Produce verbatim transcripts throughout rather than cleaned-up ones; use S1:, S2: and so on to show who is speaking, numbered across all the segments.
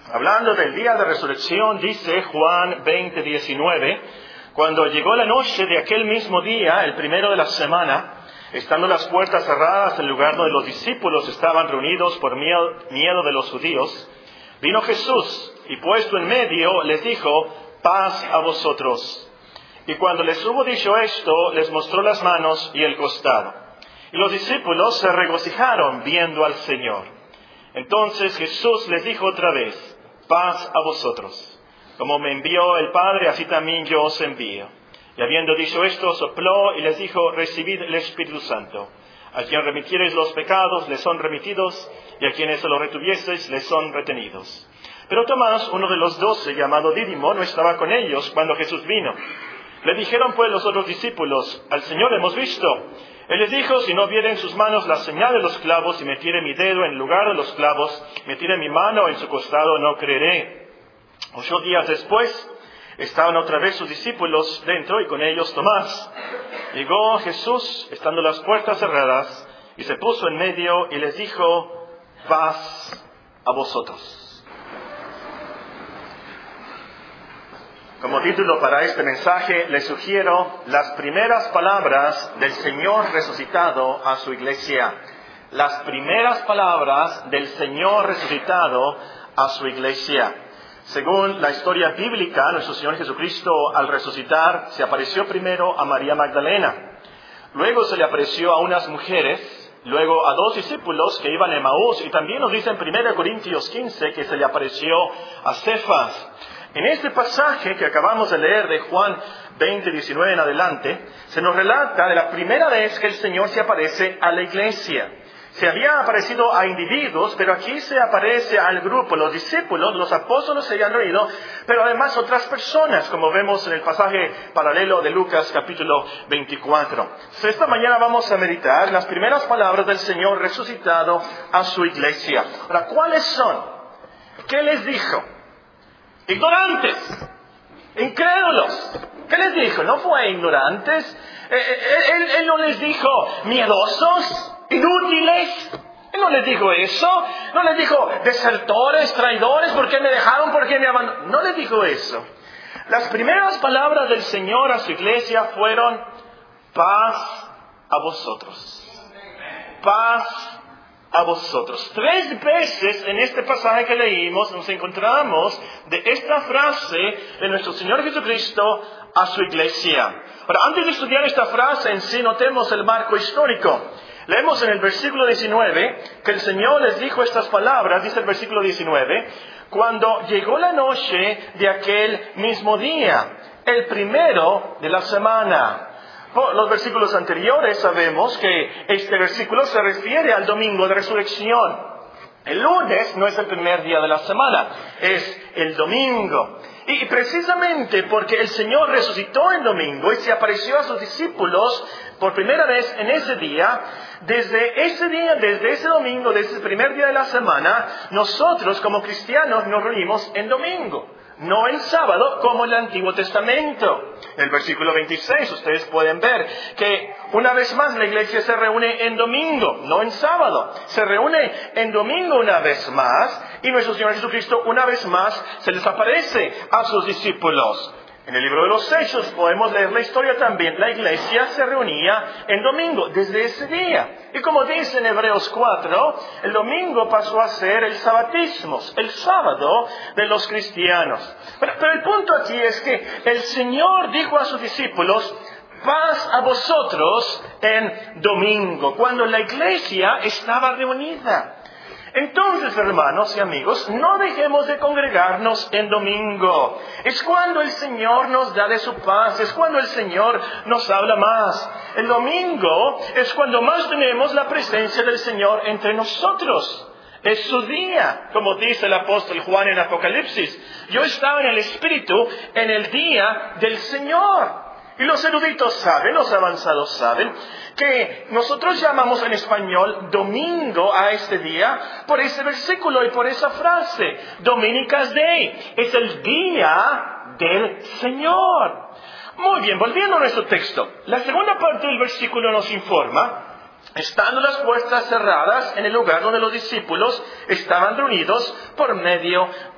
S1: Hablando del día de resurrección, dice Juan veinte diecinueve, cuando llegó la noche de aquel mismo día, el primero de la semana, estando las puertas cerradas, el lugar donde los discípulos estaban reunidos por miedo, miedo de los judíos, vino Jesús y puesto en medio les dijo, paz a vosotros. Y cuando les hubo dicho esto, les mostró las manos y el costado. Y los discípulos se regocijaron viendo al Señor. Entonces Jesús les dijo otra vez, paz a vosotros. Como me envió el Padre, así también yo os envío. Y habiendo dicho esto, sopló y les dijo, recibid el Espíritu Santo. A quien remitiereis los pecados, les son remitidos, y a quienes se los retuvieseis, les son retenidos. Pero Tomás, uno de los doce, llamado Dídimo, no estaba con ellos cuando Jesús vino. Le dijeron pues los otros discípulos, al Señor hemos visto. Él les dijo, si no viere en sus manos la señal de los clavos, y metiere mi dedo en lugar de los clavos, metiere mi mano en su costado, no creeré. Ocho días después, estaban otra vez sus discípulos dentro, y con ellos Tomás. Llegó Jesús, estando las puertas cerradas, y se puso en medio, y les dijo, paz a vosotros. Como título para este mensaje, les sugiero las primeras palabras del Señor resucitado a su iglesia. Las primeras palabras del Señor resucitado a su iglesia. Según la historia bíblica, nuestro Señor Jesucristo, al resucitar, se apareció primero a María Magdalena. Luego se le apareció a unas mujeres, luego a dos discípulos que iban a Emaús, y también nos dice en primera Corintios quince que se le apareció a Cefas. En este pasaje que acabamos de leer de Juan veinte diecinueve en adelante, se nos relata de la primera vez que el Señor se aparece a la iglesia. Se había aparecido a individuos, pero aquí se aparece al grupo, los discípulos, los apóstoles se habían reunido, pero además otras personas, como vemos en el pasaje paralelo de Lucas capítulo veinticuatro. Esta mañana vamos a meditar las primeras palabras del Señor resucitado a su iglesia. Ahora, ¿cuáles son? ¿Qué les dijo? Ignorantes, incrédulos. ¿Qué les dijo? ¿No fue ignorantes? Eh, eh, él, él no les dijo miedosos, inútiles. Él no les dijo eso. No les dijo desertores, traidores, ¿por qué me dejaron? ¿Por qué me abandonaron? No les dijo eso. Las primeras palabras del Señor a su iglesia fueron paz a vosotros. Paz a vosotros. Tres veces en este pasaje que leímos nos encontramos de esta frase de nuestro Señor Jesucristo a su iglesia. Ahora, antes de estudiar esta frase en sí, notemos el marco histórico. Leemos en el versículo diecinueve que el Señor les dijo estas palabras, dice el versículo diecinueve, cuando llegó la noche de aquel mismo día, el primero de la semana. Los versículos anteriores sabemos que este versículo se refiere al domingo de resurrección. El lunes no es el primer día de la semana, es el domingo. Y precisamente porque el Señor resucitó el domingo y se apareció a sus discípulos por primera vez en ese día, desde ese día, desde ese domingo, desde el primer día de la semana, nosotros como cristianos nos reunimos en domingo. No en sábado como en el Antiguo Testamento. En el versículo veintiséis ustedes pueden ver que una vez más la iglesia se reúne en domingo, no en sábado. Se reúne en domingo una vez más y nuestro Señor Jesucristo una vez más se les aparece a sus discípulos. En el libro de los Hechos podemos leer la historia también. La iglesia se reunía en domingo, desde ese día. Y como dice en Hebreos cuatro, el domingo pasó a ser el sabatismo, el sábado de los cristianos. Pero, pero el punto aquí es que el Señor dijo a sus discípulos, paz a vosotros en domingo, cuando la iglesia estaba reunida. Entonces, hermanos y amigos, no dejemos de congregarnos en domingo. Es cuando el Señor nos da de su paz, es cuando el Señor nos habla más. El domingo es cuando más tenemos la presencia del Señor entre nosotros. Es su día, como dice el apóstol Juan en Apocalipsis. Yo estaba en el Espíritu en el día del Señor. Y los eruditos saben, los avanzados saben, que nosotros llamamos en español domingo a este día por ese versículo y por esa frase. Dominicus Day, es el día del Señor. Muy bien, volviendo a nuestro texto. La segunda parte del versículo nos informa, estando las puertas cerradas en el lugar donde los discípulos estaban reunidos por medio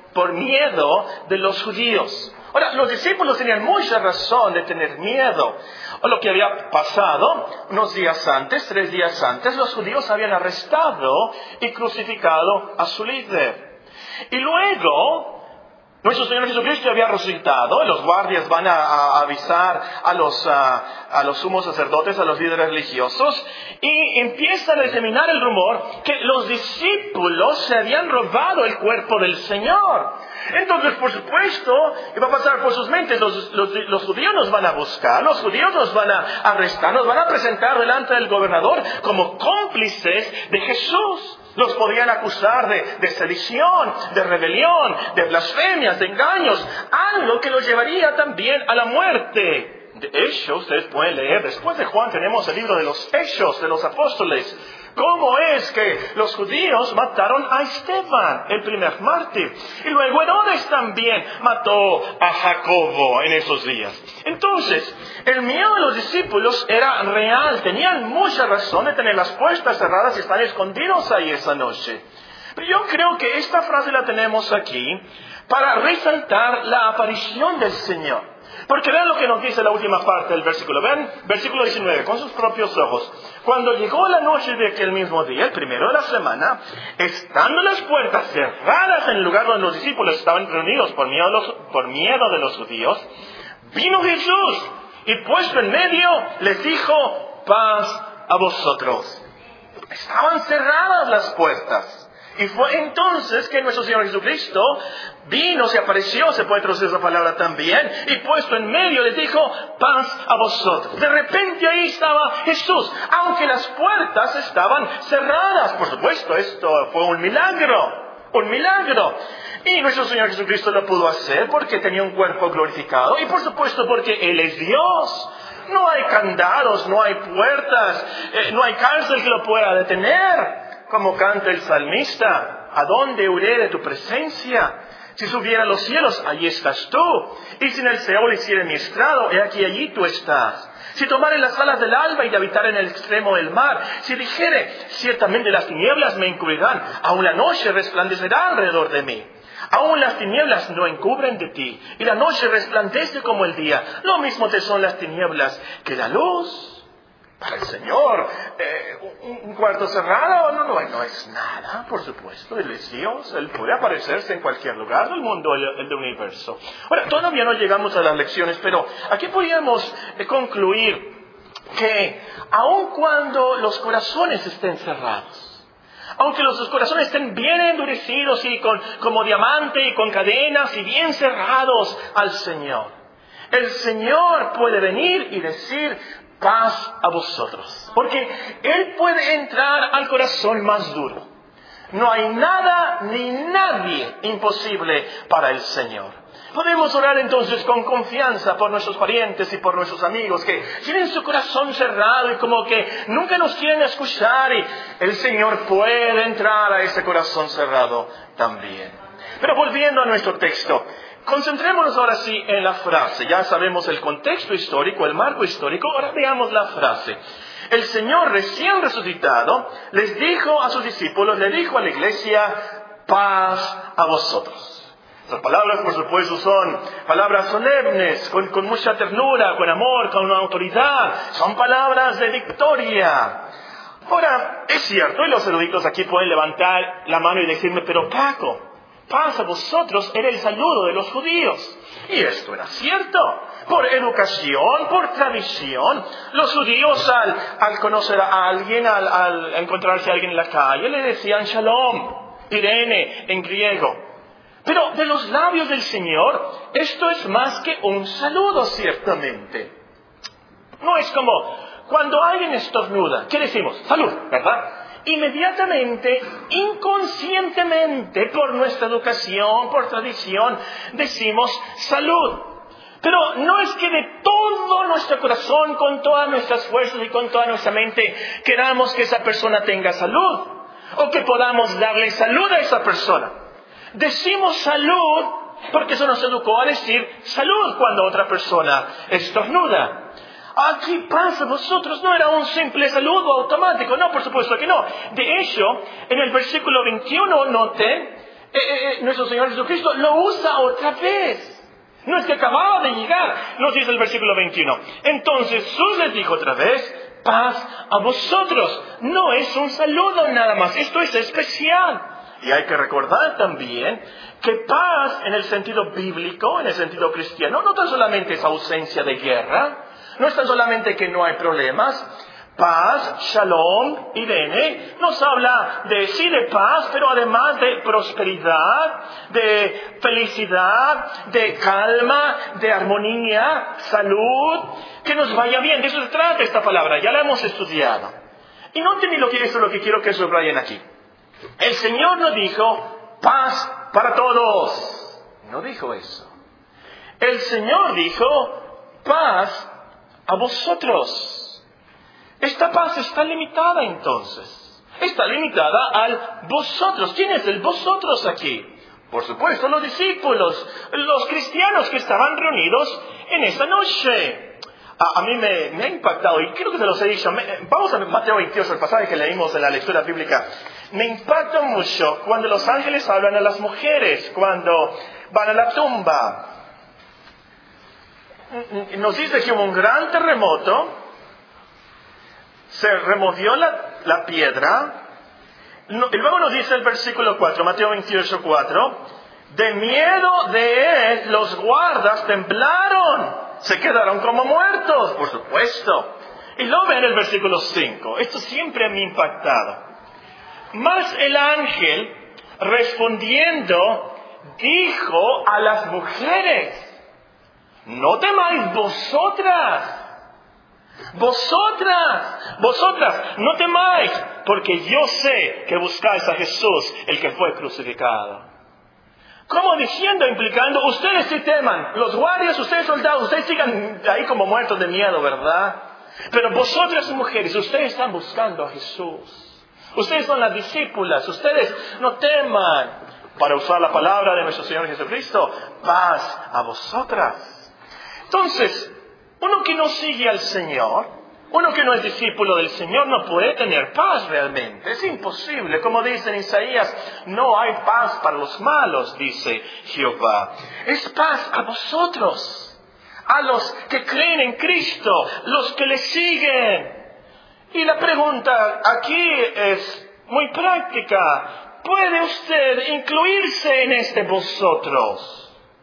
S1: por miedo de los judíos. Ahora, los discípulos tenían mucha razón de tener miedo. O lo que había pasado unos días antes, tres días antes, los judíos habían arrestado y crucificado a su líder. Y luego, nuestro Señor Jesucristo había resucitado, los guardias van a, a avisar a los, a, a los sumos sacerdotes, a los líderes religiosos, y empiezan a diseminar el rumor que los discípulos se habían robado el cuerpo del Señor. Entonces, por supuesto, ¿qué va a pasar por sus mentes? Los, los, los judíos nos van a buscar, los judíos nos van a arrestar, nos van a presentar delante del gobernador como cómplices de Jesús. Los podían acusar de, de sedición, de rebelión, de blasfemias, de engaños, algo que los llevaría también a la muerte. De hecho, ustedes pueden leer, después de Juan tenemos el libro de los Hechos de los Apóstoles. ¿Cómo es que los judíos mataron a Esteban, el primer mártir? Y luego Herodes también mató a Jacobo en esos días. Entonces, el miedo de los discípulos era real. Tenían mucha razón de tener las puertas cerradas y estar escondidos ahí esa noche. Pero yo creo que esta frase la tenemos aquí para resaltar la aparición del Señor. Porque vean lo que nos dice la última parte del versículo. Vean, versículo diecinueve, con sus propios ojos. Cuando llegó la noche de aquel mismo día, el primero de la semana, estando las puertas cerradas en el lugar donde los discípulos estaban reunidos por miedo de los, por miedo de los judíos, vino Jesús y puesto en medio les dijo, paz a vosotros. Estaban cerradas las puertas. Y fue entonces que nuestro Señor Jesucristo vino, se apareció, se puede traducir esa palabra también, y puesto en medio les dijo, paz a vosotros. De repente ahí estaba Jesús, aunque las puertas estaban cerradas. Por supuesto, esto fue un milagro, un milagro. Y nuestro Señor Jesucristo lo pudo hacer porque tenía un cuerpo glorificado, y por supuesto porque Él es Dios. No hay candados, no hay puertas, eh, no hay cárcel que lo pueda detener. Como canta el salmista, ¿a dónde huiré de tu presencia? Si subiera a los cielos, allí estás tú. Y si en el Seol hiciera mi estrado, he aquí allí tú estás. Si tomare las alas del alba y de habitar en el extremo del mar, si dijere, ciertamente las tinieblas me encubrirán, aún la noche resplandecerá alrededor de mí. Aún las tinieblas no encubren de ti, y la noche resplandece como el día. Lo mismo te son las tinieblas que la luz. Para el Señor, eh, un, un cuarto cerrado no, no, no es nada, por supuesto. Él es Dios, Él puede aparecerse en cualquier lugar del mundo, el, el del universo. Ahora, todavía no llegamos a las lecciones, pero aquí podríamos eh, concluir que aun cuando los corazones estén cerrados, aunque los corazones estén bien endurecidos y con, como diamante y con cadenas y bien cerrados al Señor, el Señor puede venir y decir, paz a vosotros. Porque Él puede entrar al corazón más duro. No hay nada ni nadie imposible para el Señor. Podemos orar entonces con confianza por nuestros parientes y por nuestros amigos que tienen su corazón cerrado y como que nunca nos quieren escuchar, y el Señor puede entrar a ese corazón cerrado también. Pero volviendo a nuestro texto, concentrémonos ahora sí en la frase. Ya sabemos el contexto histórico, el marco histórico. Ahora veamos la frase. El Señor recién resucitado les dijo a sus discípulos, le dijo a la iglesia, paz a vosotros. Las palabras, por supuesto, son palabras solemnes, con, con mucha ternura, con amor, con autoridad. Son palabras de victoria. Ahora, es cierto, y los eruditos aquí pueden levantar la mano y decirme, pero Paco, paz a vosotros era el saludo de los judíos. Y esto era cierto. Por educación, por tradición, los judíos al, al conocer a alguien, al, al encontrarse a alguien en la calle, le decían shalom, Irene en griego. Pero de los labios del Señor, esto es más que un saludo, ciertamente. No es como cuando alguien estornuda, ¿qué decimos? Salud, ¿verdad? Inmediatamente, inconscientemente, por nuestra educación, por tradición, decimos salud. Pero no es que de todo nuestro corazón, con todas nuestras fuerzas y con toda nuestra mente, queramos que esa persona tenga salud, o que podamos darle salud a esa persona. Decimos salud porque eso nos educó a decir salud cuando otra persona estornuda. Aquí pasa, vosotros no era un simple saludo automático, no, por supuesto que no. De hecho, en el versículo veintiuno, noten, eh, eh, nuestro Señor Jesucristo lo usa otra vez. No es que acababa de llegar, nos dice el versículo veintiuno. Entonces Jesús les dijo otra vez, paz a vosotros. No es un saludo nada más, esto es especial. Y hay que recordar también que paz en el sentido bíblico, en el sentido cristiano, no tan solamente es ausencia de guerra, no es tan solamente que no hay problemas. Paz, shalom, irene, nos habla de sí de paz, pero además de prosperidad, de felicidad, de calma, de armonía, salud, que nos vaya bien. De eso se trata esta palabra, ya la hemos estudiado. Y noten lo que eso es lo que quiero que subrayen aquí. El Señor no dijo paz para todos. No dijo eso. El Señor dijo paz a vosotros. Esta paz está limitada entonces. Está limitada al vosotros. ¿Quién es el vosotros aquí? Por supuesto, los discípulos, los cristianos que estaban reunidos en esta noche. A, a mí me, me ha impactado, y creo que se los he dicho. Me, vamos a Mateo veintiocho, el pasaje que leímos en la lectura bíblica. Me impacta mucho cuando los ángeles hablan a las mujeres, cuando van a la tumba. Nos dice que hubo un gran terremoto. Se removió la, la piedra. No, y luego nos dice el versículo cuatro, Mateo veintiocho, cuatro. De miedo de él, los guardas temblaron. Se quedaron como muertos, por supuesto. Y luego ven el versículo cinco. Esto siempre me ha impactado. Mas el ángel, respondiendo, dijo a las mujeres, no temáis vosotras. Vosotras, vosotras, no temáis, porque yo sé que buscáis a Jesús, el que fue crucificado. Como diciendo, implicando, ustedes sí teman, los guardias, ustedes soldados, ustedes sigan ahí como muertos de miedo, ¿verdad? Pero vosotras mujeres, ustedes están buscando a Jesús. Ustedes son las discípulas, ustedes no teman. Para usar la palabra de nuestro Señor Jesucristo, paz a vosotras. Entonces, uno que no sigue al Señor, uno que no es discípulo del Señor, no puede tener paz realmente. Es imposible. Como dice en Isaías, no hay paz para los malos, dice Jehová. Es paz a vosotros, a los que creen en Cristo, los que le siguen. Y la pregunta aquí es muy práctica. ¿Puede usted incluirse en este vosotros?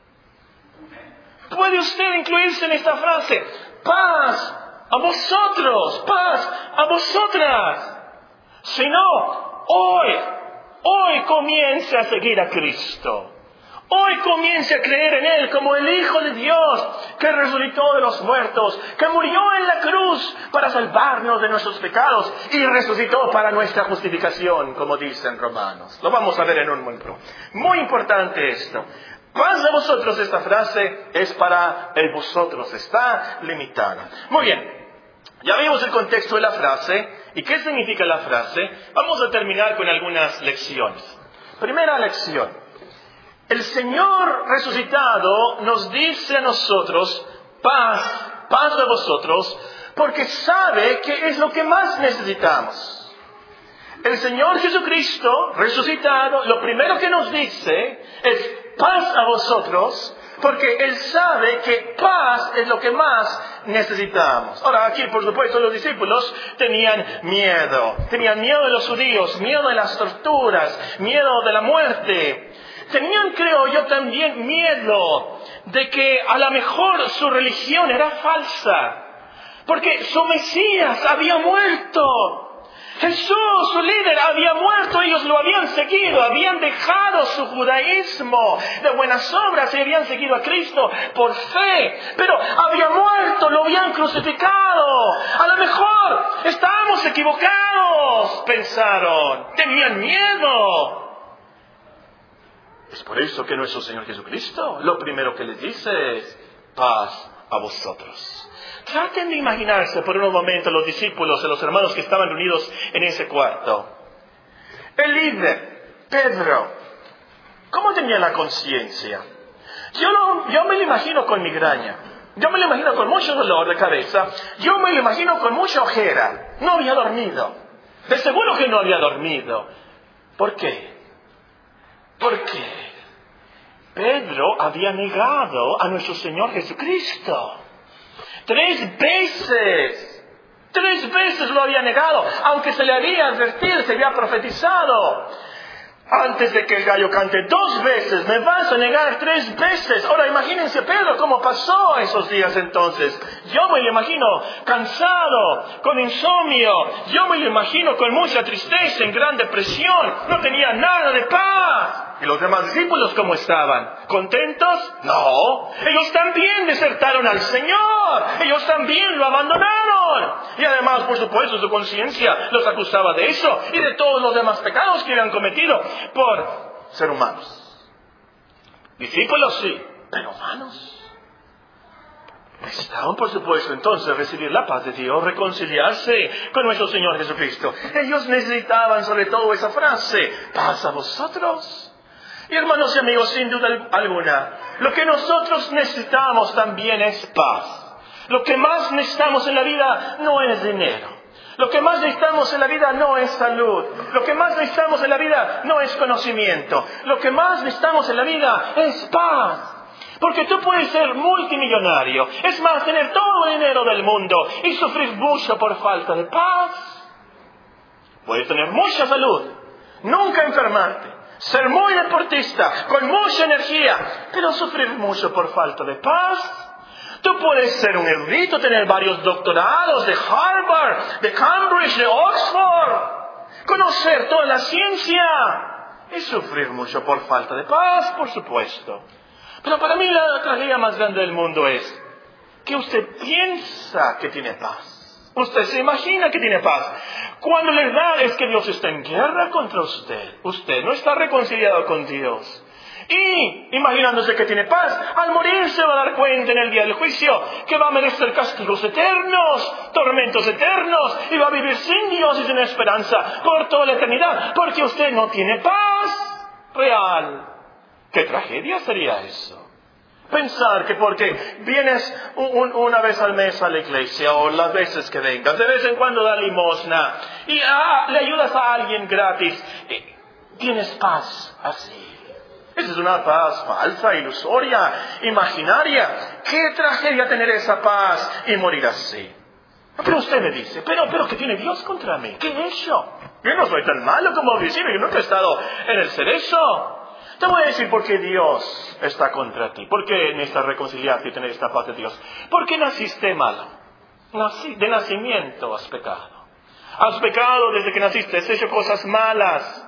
S1: ¿Puede usted incluirse en esta frase? Paz a vosotros, paz a vosotras. Si no, hoy, hoy comience a seguir a Cristo. Hoy comience a creer en Él como el Hijo de Dios que resucitó de los muertos, que murió en la cruz para salvarnos de nuestros pecados y resucitó para nuestra justificación, como dicen Romanos. Lo vamos a ver en un momento. Muy importante esto. Paz a vosotros, esta frase es para el vosotros, está limitada. Muy bien, ya vimos el contexto de la frase y qué significa la frase. Vamos a terminar con algunas lecciones. Primera lección. El Señor resucitado nos dice a nosotros, paz, paz a vosotros, porque sabe que es lo que más necesitamos. El Señor Jesucristo resucitado, lo primero que nos dice es paz a vosotros, porque Él sabe que paz es lo que más necesitamos. Ahora, aquí, por supuesto, los discípulos tenían miedo. Tenían miedo de los judíos, miedo de las torturas, miedo de la muerte. Tenían, creo yo, también miedo de que a lo mejor su religión era falsa, porque su Mesías había muerto. Jesús, su líder, había muerto, ellos lo habían seguido, habían dejado su judaísmo de buenas obras y habían seguido a Cristo por fe, pero había muerto, lo habían crucificado. A lo mejor estábamos equivocados, pensaron, tenían miedo. Es por eso que nuestro Señor Jesucristo lo primero que les dice es paz a vosotros. Traten de imaginarse por unos momentos los discípulos y los hermanos que estaban reunidos en ese cuarto. El líder, Pedro, ¿cómo tenía la conciencia? Yo, lo, yo me lo imagino con migraña. Yo me lo imagino con mucho dolor de cabeza. Yo me lo imagino con mucha ojera. No había dormido. De seguro que no había dormido. ¿Por qué? ¿Por qué? Pedro había negado a nuestro Señor Jesucristo. Tres veces. Tres veces lo había negado, aunque se le había advertido, se había profetizado. Antes de que el gallo cante dos veces, me vas a negar tres veces. Ahora imagínense Pedro cómo pasó esos días entonces. Yo me lo imagino cansado, con insomnio. Yo me lo imagino con mucha tristeza, en gran depresión. No tenía nada de paz. ¿Y los demás discípulos cómo estaban? ¿Contentos? No. Ellos también desertaron al Señor. Ellos también lo abandonaron. Y además, por supuesto, su conciencia los acusaba de eso y de todos los demás pecados que habían cometido por ser humanos. Discípulos sí, pero humanos. Necesitaban, por supuesto, entonces recibir la paz de Dios, reconciliarse con nuestro Señor Jesucristo. Ellos necesitaban sobre todo esa frase, paz a vosotros. Y hermanos y amigos, sin duda alguna, lo que nosotros necesitamos también es paz. Lo que más necesitamos en la vida no es dinero. Lo que más necesitamos en la vida no es salud. Lo que más necesitamos en la vida no es conocimiento. Lo que más necesitamos en la vida es paz. Porque tú puedes ser multimillonario, es más, tener todo el dinero del mundo y sufrir mucho por falta de paz. Puedes tener mucha salud, nunca enfermarte, ser muy deportista, con mucha energía, pero sufrir mucho por falta de paz. Tú puedes ser un erudito, tener varios doctorados de Harvard, de Cambridge, de Oxford, conocer toda la ciencia y sufrir mucho por falta de paz, por supuesto. Pero para mí la tragedia más grande del mundo es que usted piensa que tiene paz. Usted se imagina que tiene paz. Cuando la verdad es que Dios está en guerra contra usted. Usted no está reconciliado con Dios. Y, imaginándose que tiene paz, al morir se va a dar cuenta en el día del juicio que va a merecer castigos eternos, tormentos eternos, y va a vivir sin Dios y sin esperanza por toda la eternidad, porque usted no tiene paz real. ¿Qué tragedia sería eso? Pensar que porque vienes un, un, una vez al mes a la iglesia o las veces que vengas, de vez en cuando da limosna y ah, le ayudas a alguien gratis, tienes paz así. Esa es una paz falsa, ilusoria, imaginaria. ¡Qué tragedia tener esa paz y morir así! Pero usted me dice, pero, pero ¿qué tiene Dios contra mí? ¿Qué he hecho? Yo no soy tan malo como visible, yo nunca he estado en el cerezo. Te voy a decir por qué Dios está contra ti. ¿Por qué necesitas reconciliarte y tener esta paz de Dios? Porque naciste malo. Nací, de nacimiento has pecado. Has pecado desde que naciste, has hecho cosas malas.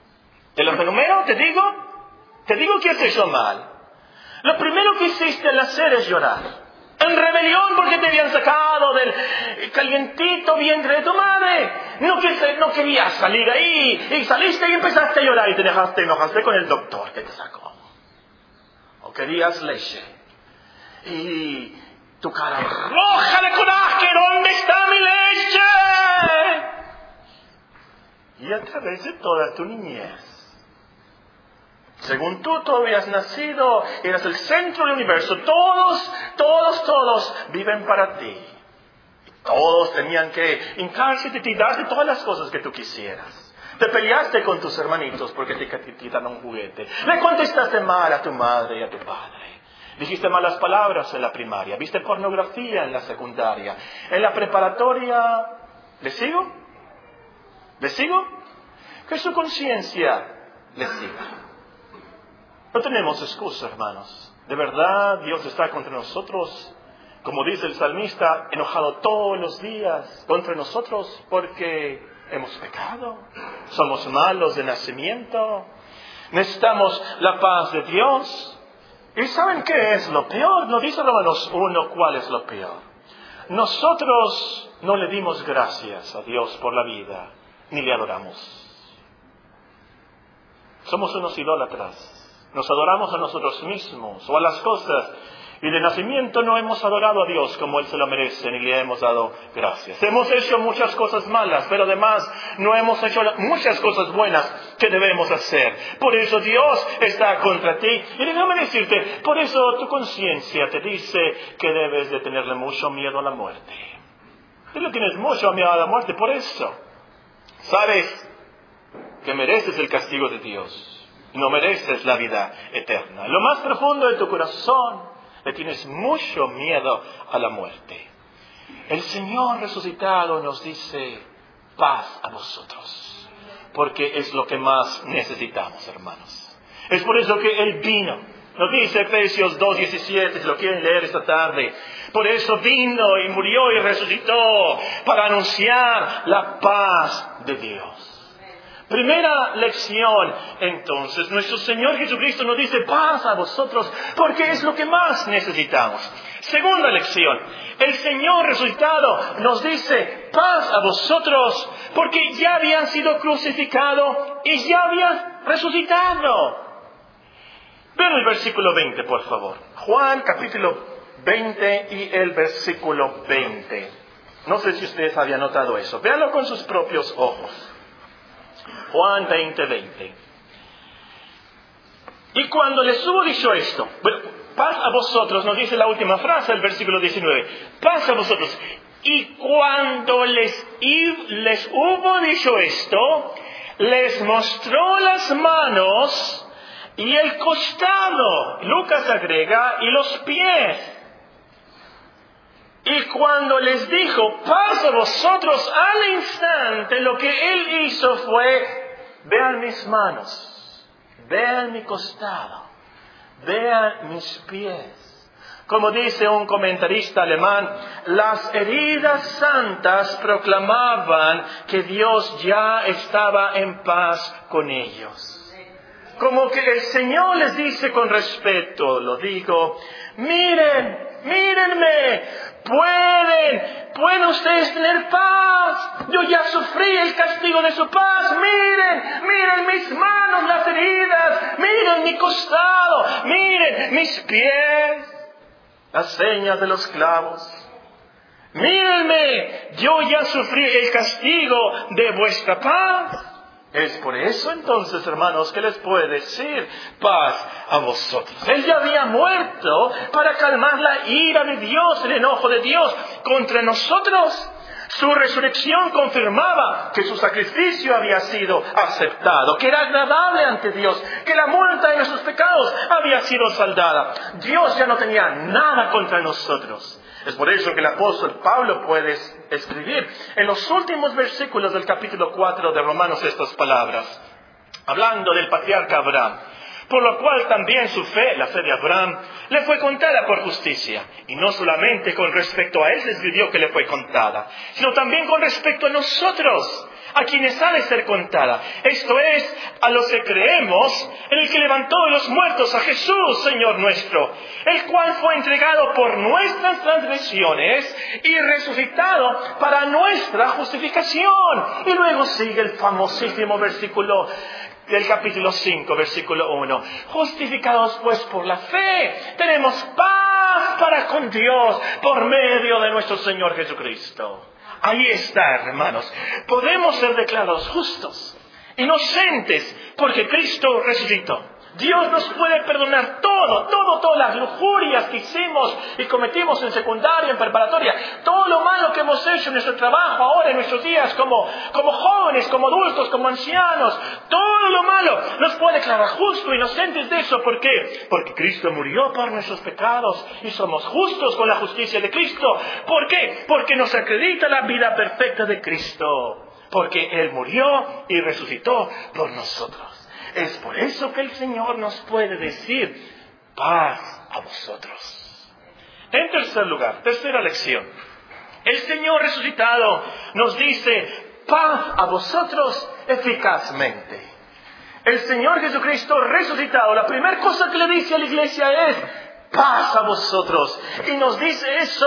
S1: ¿Te lo enumero? ¿Te digo? Te digo que has hecho mal. Lo primero que hiciste al hacer es llorar. En rebelión porque te habían sacado del calientito vientre de tu madre. No, que, no querías salir ahí. Y saliste y empezaste a llorar y te dejaste, enojaste con el doctor que te sacó. O querías leche. Y tu cara roja de coraje. ¿Dónde está mi leche? Y a través de toda tu niñez, según tú, tú habías nacido, eras el centro del universo. Todos, todos, todos viven para ti. Todos tenían que hincarse y te darte todas las cosas que tú quisieras. Te peleaste con tus hermanitos porque te quitaron un juguete. Le contestaste mal a tu madre y a tu padre. Dijiste malas palabras en la primaria. Viste pornografía en la secundaria. En la preparatoria, ¿le sigo? ¿Le sigo? Que su conciencia le siga. No tenemos excusa, hermanos. De verdad, Dios está contra nosotros, como dice el salmista, enojado todos los días contra nosotros porque hemos pecado. Somos malos de nacimiento. Necesitamos la paz de Dios. ¿Y saben qué es lo peor? Nos dice Romanos uno cuál es lo peor. Nosotros no le dimos gracias a Dios por la vida, ni le adoramos. Somos unos idólatras. Nos adoramos a nosotros mismos o a las cosas. Y de nacimiento no hemos adorado a Dios como Él se lo merece, ni le hemos dado gracias. Hemos hecho muchas cosas malas, pero además no hemos hecho muchas cosas buenas que debemos hacer. Por eso Dios está contra ti. Y déjame decirte, por eso tu conciencia te dice que debes de tenerle mucho miedo a la muerte. Tú le tienes mucho miedo a la muerte, por eso sabes que mereces el castigo de Dios. No mereces la vida eterna. En lo más profundo de tu corazón le tienes mucho miedo a la muerte. El Señor resucitado nos dice, paz a vosotros, porque es lo que más necesitamos, hermanos. Es por eso que Él vino. Nos dice Efesios dos diecisiete, si lo quieren leer esta tarde. Por eso vino y murió y resucitó, para anunciar la paz de Dios. Primera lección, entonces, nuestro Señor Jesucristo nos dice paz a vosotros, porque es lo que más necesitamos. Segunda lección, el Señor resucitado nos dice paz a vosotros, porque ya habían sido crucificados y ya habían resucitado. Vean el versículo veinte, por favor. Juan capítulo veinte y el versículo veinte. No sé si ustedes habían notado eso. Véanlo con sus propios ojos. Juan veinte, veinte. Y cuando les hubo dicho esto, bueno, paz a vosotros, nos dice la última frase del versículo diecinueve. Paz a vosotros. Y cuando les, les hubo dicho esto, les mostró las manos y el costado. Lucas agrega, y los pies. Y cuando les dijo, paz a vosotros, al instante lo que Él hizo fue, vean mis manos, vean mi costado, vean mis pies. Como dice un comentarista alemán, las heridas santas proclamaban que Dios ya estaba en paz con ellos. Como que el Señor les dice con respeto, lo digo, miren, mírenme, pueden, pueden ustedes tener paz. Yo ya sufrí el castigo de su paz. Miren, miren mis manos, las heridas, miren mi costado, miren mis pies, las señas de los clavos. Mírenme, yo ya sufrí el castigo de vuestra paz. Es por eso entonces, hermanos, que les puede decir paz a vosotros. Él ya había muerto para calmar la ira de Dios, el enojo de Dios contra nosotros. Su resurrección confirmaba que su sacrificio había sido aceptado, que era agradable ante Dios, que la multa de nuestros pecados había sido saldada. Dios ya no tenía nada contra nosotros. Es por eso que el apóstol Pablo puede escribir en los últimos versículos del capítulo cuatro de Romanos estas palabras, hablando del patriarca Abraham. Por lo cual también su fe, la fe de Abraham, le fue contada por justicia. Y no solamente con respecto a él se escribió que le fue contada, sino también con respecto a nosotros, a quienes ha de ser contada. Esto es, a los que creemos en el que levantó de los muertos a Jesús, Señor nuestro, el cual fue entregado por nuestras transgresiones y resucitado para nuestra justificación. Y luego sigue el famosísimo versículo del capítulo cinco, versículo uno. Justificados pues por la fe, tenemos paz para con Dios por medio de nuestro Señor Jesucristo. Ahí está, hermanos. Podemos ser declarados justos, inocentes, porque Cristo resucitó. Dios nos puede perdonar todo, todo, todas las lujurias que hicimos y cometimos en secundaria, en preparatoria, todo lo malo que hemos hecho en nuestro trabajo, ahora en nuestros días, como, como jóvenes, como adultos, como ancianos, todo lo malo nos puede declarar justo, inocentes de eso. ¿Por qué? Porque Cristo murió por nuestros pecados y somos justos con la justicia de Cristo. ¿Por qué? Porque nos acredita la vida perfecta de Cristo, porque Él murió y resucitó por nosotros. Es por eso que el Señor nos puede decir paz a vosotros. En tercer lugar, tercera lección. El Señor resucitado nos dice paz a vosotros eficazmente. El Señor Jesucristo resucitado, la primera cosa que le dice a la iglesia es paz a vosotros. Y nos dice eso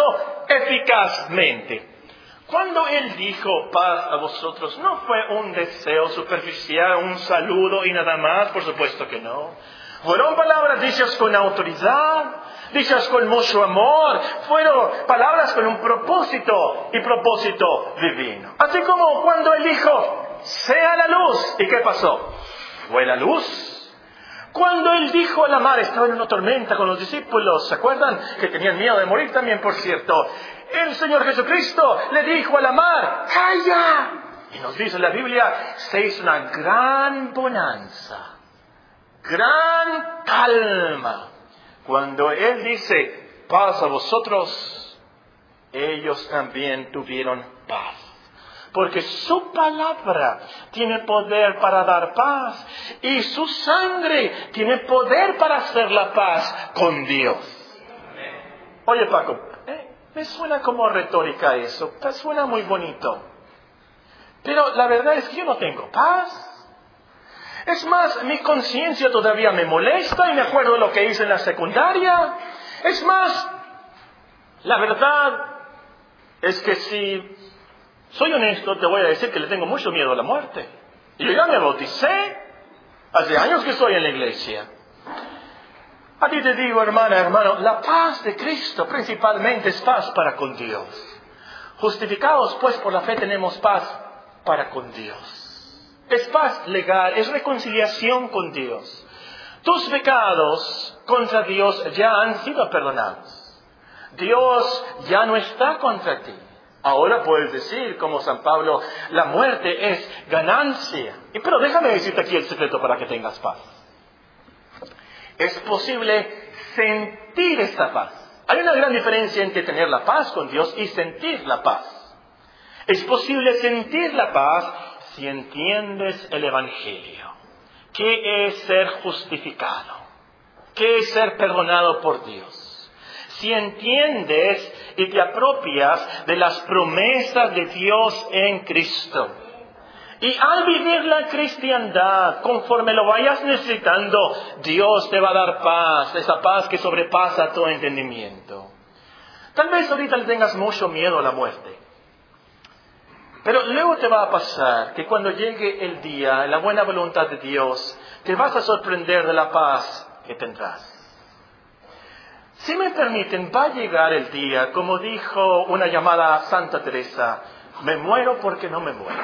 S1: eficazmente. Cuando Él dijo paz a vosotros, no fue un deseo superficial, un saludo y nada más, por supuesto que no. Fueron palabras dichas con autoridad, dichas con mucho amor, fueron palabras con un propósito y propósito divino. Así como cuando Él dijo, sea la luz, ¿y qué pasó? Fue la luz. Cuando Él dijo a la mar, estaba en una tormenta con los discípulos, ¿se acuerdan? Que tenían miedo de morir también, por cierto. El Señor Jesucristo le dijo a la mar, ¡calla! Y nos dice la Biblia, se hizo una gran bonanza. gran calma. Cuando Él dice, paz a vosotros, ellos también tuvieron paz. Porque su palabra tiene poder para dar paz. Y su sangre tiene poder para hacer la paz con Dios. Oye, Paco, eh, me suena como retórica eso. Suena muy bonito. Pero la verdad es que yo no tengo paz. Es más, mi conciencia todavía me molesta y me acuerdo de lo que hice en la secundaria. Es más, la verdad es que si soy honesto, te voy a decir que le tengo mucho miedo a la muerte. Y yo ya me bauticé. Hace años que estoy en la iglesia. A ti te digo, hermana, hermano, la paz de Cristo principalmente es paz para con Dios. Justificados pues por la fe tenemos paz para con Dios. Es paz legal, es reconciliación con Dios. Tus pecados contra Dios ya han sido perdonados. Dios ya no está contra ti. Ahora puedes decir, como San Pablo, la muerte es ganancia. Y pero déjame decirte aquí el secreto para que tengas paz. Es posible sentir esta paz. Hay una gran diferencia entre tener la paz con Dios y sentir la paz. Es posible sentir la paz si entiendes el Evangelio. ¿Qué es ser justificado? ¿Qué es ser perdonado por Dios? Si entiendes y te apropias de las promesas de Dios en Cristo. Y al vivir la cristiandad, conforme lo vayas necesitando, Dios te va a dar paz, esa paz que sobrepasa todo entendimiento. Tal vez ahorita le tengas mucho miedo a la muerte. Pero luego te va a pasar que cuando llegue el día, en la buena voluntad de Dios, te vas a sorprender de la paz que tendrás. Si me permiten, va a llegar el día, como dijo una llamada Santa Teresa, me muero porque no me muero.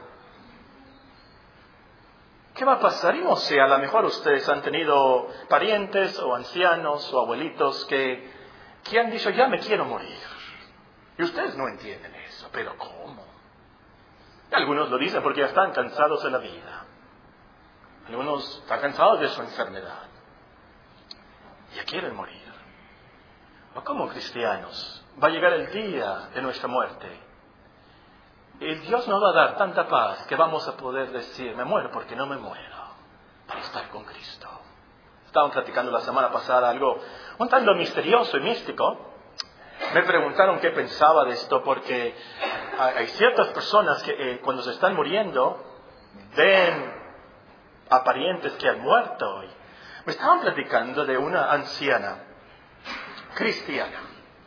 S1: ¿Qué va a pasar? Y no sé, a lo mejor ustedes han tenido parientes o ancianos o abuelitos que, que han dicho, ya me quiero morir. Y ustedes no entienden eso, pero ¿cómo? Algunos lo dicen porque ya están cansados de la vida. Algunos están cansados de su enfermedad. Ya quieren morir. O como cristianos, va a llegar el día de nuestra muerte. Y Dios nos va a dar tanta paz que vamos a poder decir, me muero porque no me muero, para estar con Cristo. Estaban platicando la semana pasada algo un tanto misterioso y místico. Me preguntaron qué pensaba de esto porque hay ciertas personas que eh, cuando se están muriendo ven a parientes que han muerto. Me estaban platicando de una anciana cristiana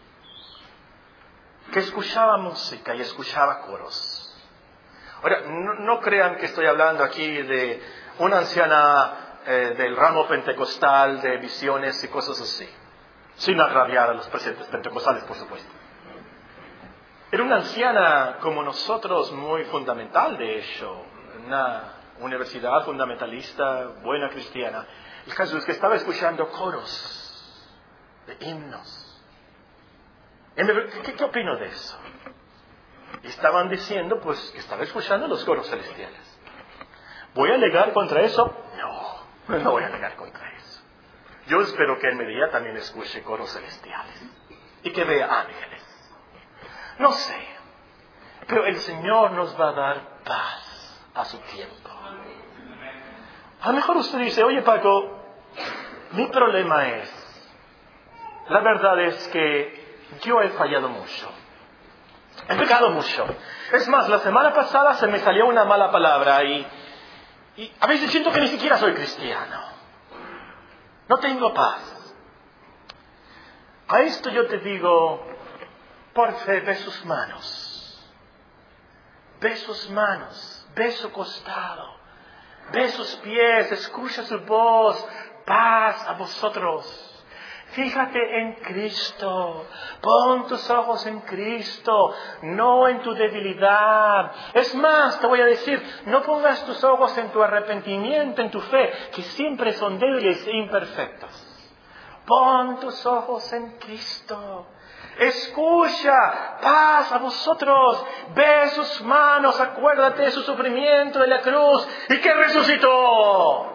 S1: que escuchaba música y escuchaba coros. Ahora, no, no crean que estoy hablando aquí de una anciana eh, del ramo pentecostal, de visiones y cosas así. Sin agraviar a los presentes pentecostales, por supuesto. Era una anciana como nosotros, muy fundamental, de hecho. Una universidad fundamentalista, buena cristiana. El caso es que estaba escuchando coros de himnos. Y me, ¿qué, ¿Qué opino de eso? Y estaban diciendo, pues, que estaba escuchando los coros celestiales. ¿Voy a alegar contra eso? No, no voy a alegar contra eso. Yo espero que en mi día también escuche coros celestiales y que vea ángeles. No sé, pero el Señor nos va a dar paz a su tiempo. A lo mejor usted dice, oye Paco, mi problema es, la verdad es que yo he fallado mucho. He pecado mucho. Es más, la semana pasada se me salió una mala palabra y, y a veces siento que ni siquiera soy cristiano. No tengo paz. A esto yo te digo, por fe, ve sus manos. Ve sus manos, ve su costado, ve sus pies, escucha su voz. Paz a vosotros. Fíjate en Cristo. Pon tus ojos en Cristo, no en tu debilidad. Es más, te voy a decir, no pongas tus ojos en tu arrepentimiento, en tu fe, que siempre son débiles e imperfectos. Pon tus ojos en Cristo. Escucha, paz a vosotros. Ve sus manos, acuérdate de su sufrimiento de la cruz y que resucitó.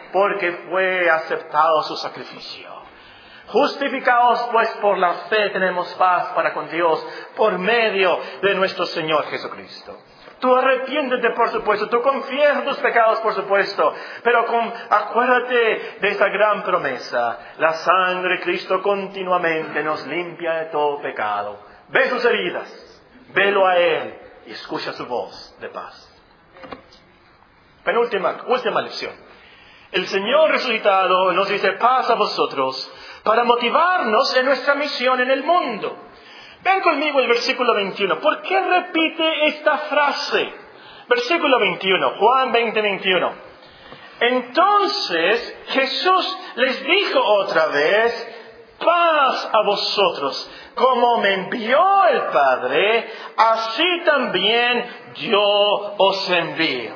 S1: porque fue aceptado su sacrificio. Justificados pues por la fe tenemos paz para con Dios por medio de nuestro Señor Jesucristo. Tú arrepiéntete, por supuesto, tú confiesas tus pecados, por supuesto, pero con, acuérdate de esa gran promesa. La sangre de Cristo continuamente nos limpia de todo pecado. Ve sus heridas, velo a Él y escucha su voz de paz. Penúltima, última lección. El Señor resucitado nos dice paz a vosotros para motivarnos en nuestra misión en el mundo. Ven conmigo el versículo veintiuno. ¿Por qué repite esta frase? Versículo veintiuno, Juan veinte, veintiuno. Entonces Jesús les dijo otra vez, paz a vosotros. Como me envió el Padre, así también yo os envío.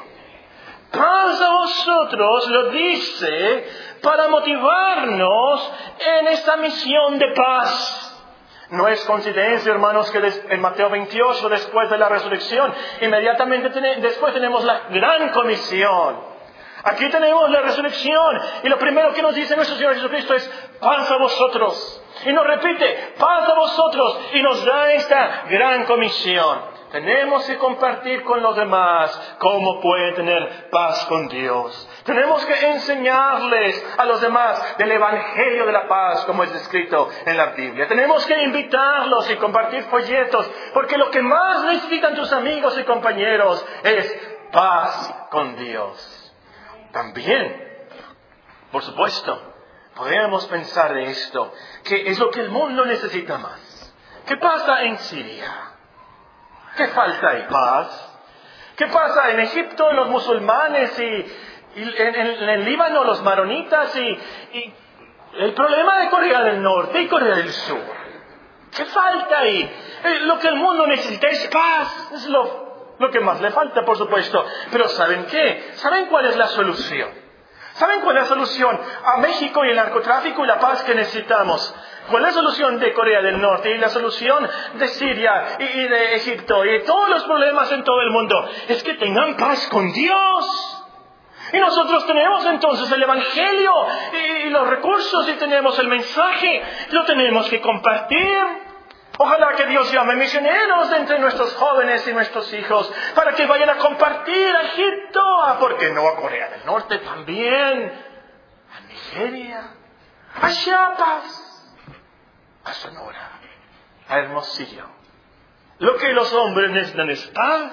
S1: Paz a vosotros lo dice para motivarnos en esta misión de paz. No es coincidencia, hermanos, que en Mateo veintiocho, después de la resurrección, inmediatamente ten- después tenemos la gran comisión. Aquí tenemos la resurrección y lo primero que nos dice nuestro Señor Jesucristo es paz a vosotros. Y nos repite, paz a vosotros, y nos da esta gran comisión. Tenemos que compartir con los demás cómo pueden tener paz con Dios. Tenemos que enseñarles a los demás del Evangelio de la paz, como es descrito en la Biblia. Tenemos que invitarlos y compartir folletos, porque lo que más necesitan tus amigos y compañeros es paz con Dios. También, por supuesto, podemos pensar de esto, que es lo que el mundo necesita más. ¿Qué pasa en Siria? ¿Qué falta ahí? Paz. ¿Qué pasa en Egipto, los musulmanes y, y en, en, en el Líbano, los maronitas y, y el problema de Corea del Norte y Corea del Sur? ¿Qué falta ahí? Eh, lo que el mundo necesita es paz. Es lo, lo que más le falta, por supuesto. Pero ¿saben qué? ¿Saben cuál es la solución? ¿Saben cuál es la solución a México y el narcotráfico y la paz que necesitamos? ¿Cuál es la solución de Corea del Norte y la solución de Siria y, y de Egipto y de todos los problemas en todo el mundo? Es que tengan paz con Dios. Y nosotros tenemos entonces el Evangelio y, y los recursos y tenemos el mensaje. Lo tenemos que compartir. Ojalá que Dios llame misioneros entre nuestros jóvenes y nuestros hijos para que vayan a compartir a Egipto, a, ¿por qué no a Corea del Norte también? A Nigeria, a Chiapas, a Sonora, a Hermosillo. Lo que los hombres necesitan es paz.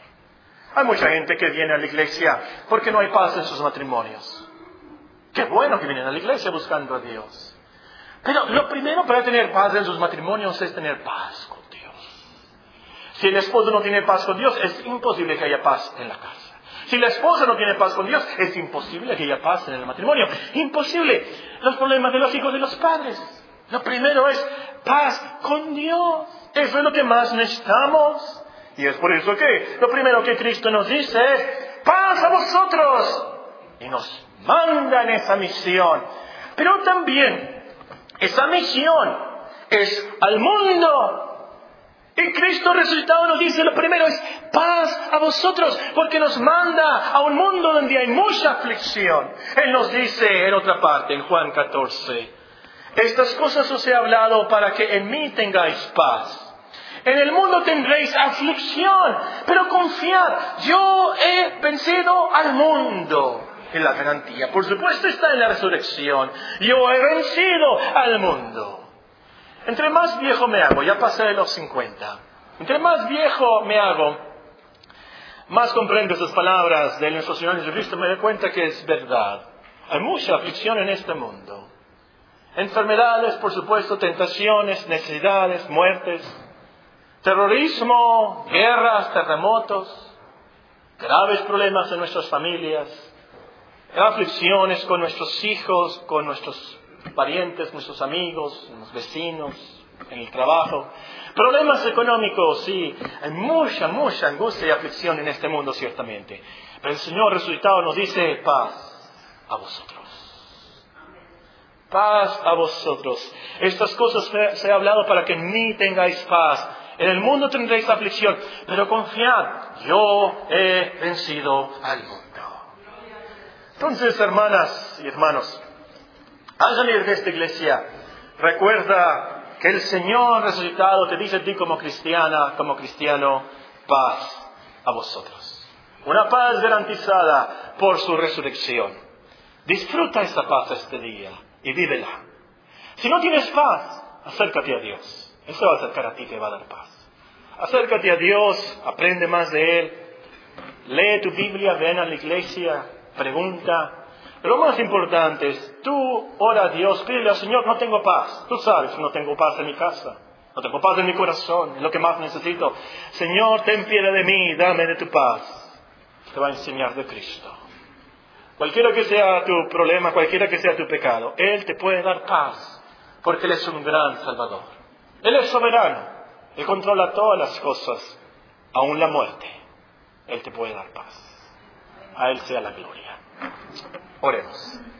S1: Hay mucha gente que viene a la iglesia porque no hay paz en sus matrimonios. Qué bueno que vienen a la iglesia buscando a Dios. Pero lo primero para tener paz en sus matrimonios es tener paz con Dios. Si el esposo no tiene paz con Dios, es imposible que haya paz en la casa. Si la esposa no tiene paz con Dios, es imposible que haya paz en el matrimonio. Imposible. Los problemas de los hijos de los padres. Lo primero es paz con Dios. Eso es lo que más necesitamos. Y es por eso que lo primero que Cristo nos dice es paz a vosotros. Y nos manda en esa misión. Pero también esa misión es al mundo. Y Cristo resucitado nos dice, lo primero es paz a vosotros, porque nos manda a un mundo donde hay mucha aflicción. Él nos dice en otra parte, en Juan catorce, estas cosas os he hablado para que en mí tengáis paz. En el mundo tendréis aflicción, pero confiad, yo he vencido al mundo. Y la garantía, por supuesto, está en la resurrección. Yo he vencido al mundo. Entre más viejo me hago, ya pasé de los cincuenta. Entre más viejo me hago, más comprendo esas palabras de nuestro Señor Jesucristo. Me doy cuenta que es verdad. Hay mucha aflicción en este mundo. Enfermedades, por supuesto, tentaciones, necesidades, muertes, terrorismo, guerras, terremotos, graves problemas en nuestras familias. Aflicciones con nuestros hijos, con nuestros parientes, nuestros amigos, los vecinos, en el trabajo. Problemas económicos, sí. Hay mucha, mucha angustia y aflicción en este mundo, ciertamente. Pero el Señor resucitado nos dice paz a vosotros. Paz a vosotros. Estas cosas se he hablado para que en mí tengáis paz. En el mundo tendréis aflicción, pero confiad, yo he vencido al mundo. Entonces, hermanas y hermanos, al salir de esta iglesia, recuerda que el Señor resucitado te dice a ti como cristiana, como cristiano, paz a vosotros. Una paz garantizada por su resurrección. Disfruta esa paz este día y vívela. Si no tienes paz, acércate a Dios. Él se va a acercar a ti y te va a dar paz. Acércate a Dios, aprende más de Él. Lee tu Biblia, ven a la iglesia, pregunta. Pero lo más importante es, tú ora a Dios, pídele al Señor, no tengo paz. Tú sabes, no tengo paz en mi casa. No tengo paz en mi corazón, es lo que más necesito. Señor, ten piedad de mí, dame de tu paz. Te va a enseñar de Cristo. Cualquiera que sea tu problema, cualquiera que sea tu pecado, Él te puede dar paz, porque Él es un gran Salvador. Él es soberano, Él controla todas las cosas, aún la muerte. Él te puede dar paz. A Él sea la gloria. Oremos.